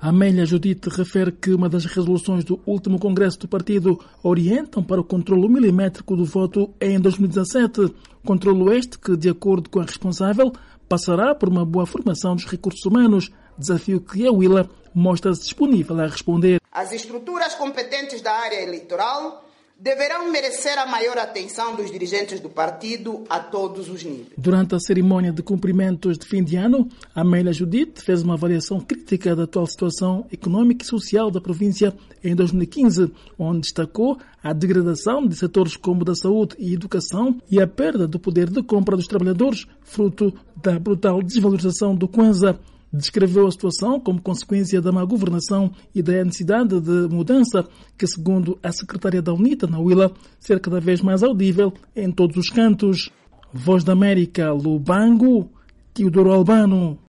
Amélia Judite refere que uma das resoluções do último congresso do partido orientam para o controlo milimétrico do voto em 2017. Controlo este que, de acordo com a responsável, passará por uma boa formação dos recursos humanos, desafio que a Willa mostra-se disponível a responder. As estruturas competentes da área eleitoral deverão merecer a maior atenção dos dirigentes do partido a todos os níveis. Durante a cerimónia de cumprimentos de fim de ano, Amélia Judite fez uma avaliação crítica da atual situação econômica e social da província em 2015, onde destacou a degradação de setores como da saúde e educação e a perda do poder de compra dos trabalhadores, fruto da brutal desvalorização do Kwanza. Descreveu a situação como consequência da má governação e da necessidade de mudança que, segundo a secretária da UNITA na Willa, ser cada vez mais audível em todos os cantos. Voz da América, Lubango, Teodoro Albano.